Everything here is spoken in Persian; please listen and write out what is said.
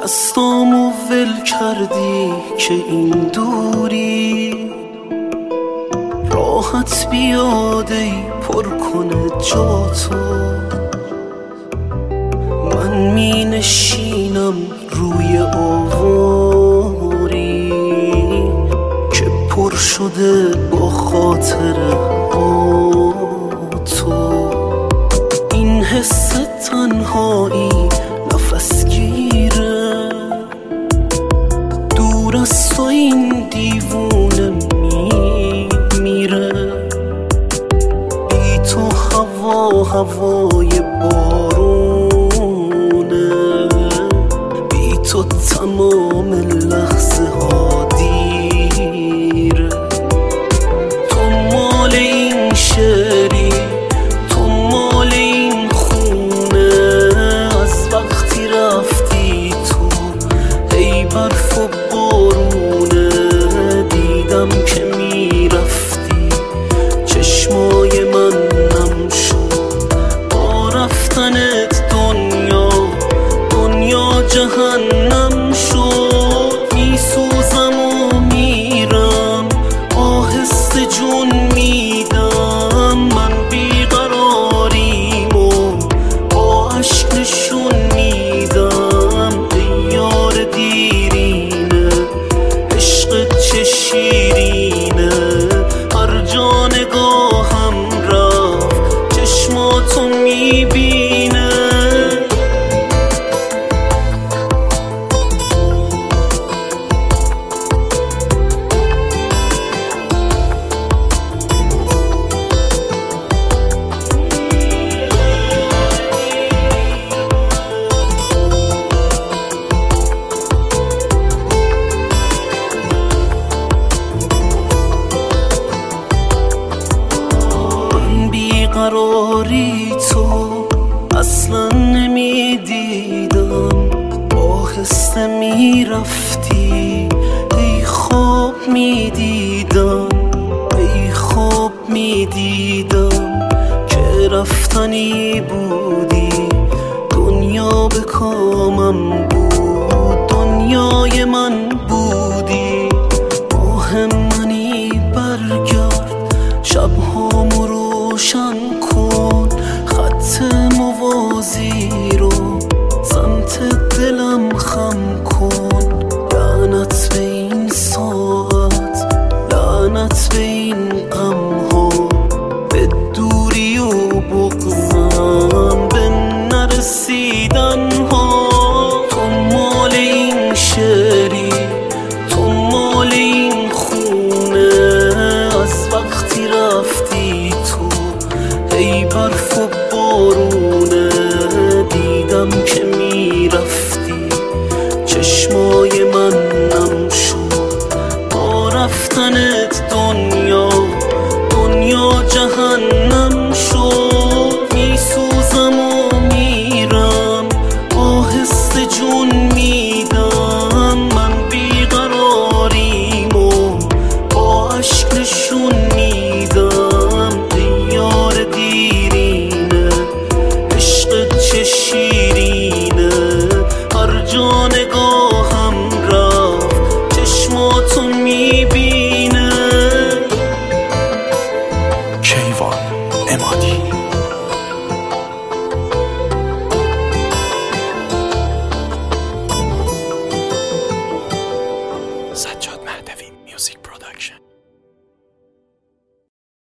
دستامو ول کردی که این دوری راحت بیاده ای پر کنه جاتو. من می نشینم روی آواری که پر شده با خاطره تو. این حس تنهایی نفس گیره، دور از تو این دیوونه میره. بی تو هوای بارونه، بی تو تمام لحظه ها دیره. تو مال این شعری، تو مال این خونه، از وقتی رفتی تو ای برف و بارونه. دیدم که میرفتی چشمای من نم شد با رفتنت. دنیا جهنم شد. میسوزم و میرم آهسته جون میدم. من بیقراریم و با عشق نشون میدم. ای یار دیرینه عشقت چه شیرینه. هر جا نگاهم رفت چشماتو میبینه. قراری تو اصلا نمیدیدم، آهسته میرفتی ای خواب میدیدم. ای خواب میدیدم که رفتنی بودی. دنیا به کامم بود، دنیای من بودی. ماه منی برگرد شبهامو روشن کن. خط موازی رو سمت دلم خم کن. لعنت به این ساعت، لعنت به این غمها، به دوری و بغضم، به نرسیدن ها. تو مال این شعری، تو مال این خونه، از وقتی رفتی تو ای برف و بارونه. دیدم که میرفتی چشمای من نم شد با رفتنت. دنیا جهنم شد. میسوزم و میرم آهسته جون میدم. من بیقراریم و با عشق نشون میدم. ای یار دیرینه عشقت چه شیرینه. هر جا نگاهم رفت چشماتو میبینه. کیوان امادی. سجاد.